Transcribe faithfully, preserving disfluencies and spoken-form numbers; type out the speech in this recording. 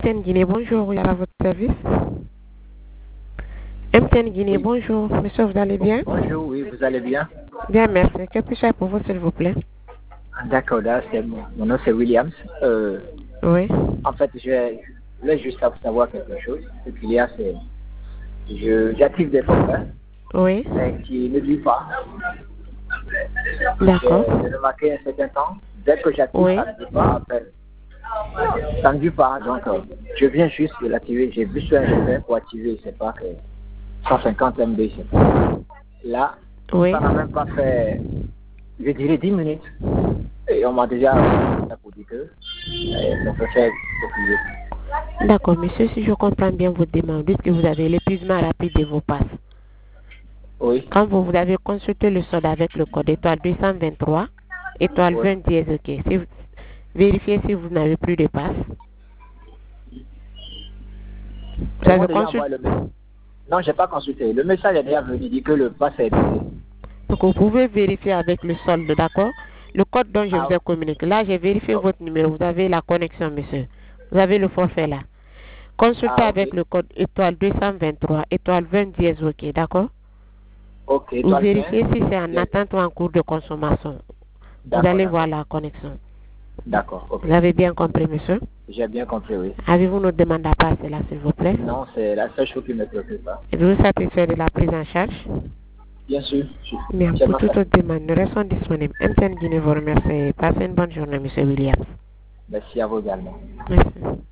M T N Guinée, bonjour, oui, à votre service. M T N Guinée, Oui. bonjour, monsieur, vous allez bien? Bonjour, oui, vous allez bien? Bien, merci. Que puis-je faire pour vous, s'il vous plaît? D'accord, là, c'est mon, mon nom, c'est Williams. Euh, Oui. en fait, je voulais juste savoir quelque chose. Ce qu'il y a, c'est je j'active des forfaits, Oui. mais qui ne durent pas. D'accord. J'ai j'ai remarqué un certain temps, dès que j'active, Oui. ça ne dure pas. Après, ça ne dure pas, donc euh, je viens juste de l'activer. J'ai vu sur un effet pour activer, c'est pas que cent cinquante M B, c'est pas. Là, Oui. ça n'a même pas fait, je dirais, dix minutes. Et on m'a déjà pour dire que euh, ça peut faire beaucoup. D'accord, monsieur, si je comprends bien votre demande, dites que vous avez l'épuisement rapide de vos passes. Oui. Quand vous, vous avez consulté le solde avec le code étoile deux cent vingt-trois, étoile Oui. vingt dièse, ok. Si vous, vérifiez si vous n'avez plus de passes. Vous Ils m'ont avez déjà consulté. envoyé le message. Non, j'ai pas consulté. Le message est déjà venu dire que le pass est épuisé. Donc vous pouvez vérifier avec le solde, d'accord? Le code dont je Ah, vous ai communiqué. Là, j'ai vérifié oh, votre numéro. Vous avez la connexion, monsieur. Vous avez le forfait là. Consultez ah, ok. avec le code étoile deux cent vingt-trois, étoile vingt dièse, ok, d'accord? Ok, Vous étoile vingt. vérifiez si c'est en Yes. attente ou en cours de consommation. Vous D'accord, allez voir d'accord. la connexion. D'accord, ok. Vous avez bien compris, monsieur? J'ai bien compris, oui. Avez-vous notre demande à passer là, s'il vous plaît? Non, c'est la seule chose qui me préoccupe. Hein. Êtes-vous satisfait de la prise en charge? Bien sûr, je suis Bien, pour tellement toute autre satisfait. demande, nous restons disponibles. M T N Guinée vous remercie. Passez une bonne journée, monsieur Williams. Merci à vous également. Merci.